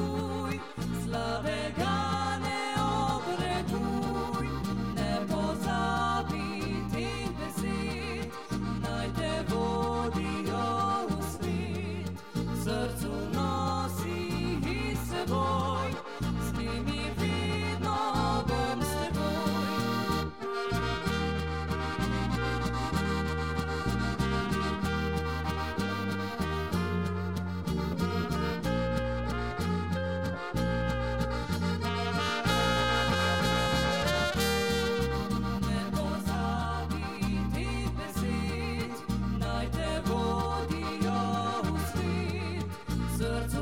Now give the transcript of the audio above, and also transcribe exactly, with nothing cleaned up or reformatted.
obretuj, slabega ne obretuj, ne pozabiti besed, naj te vodijo v svet. V srcu nosi jih s seboj, z njimi vedno bom s teboj. Ne pozabiti besed, naj te vodijo v svet. V srcu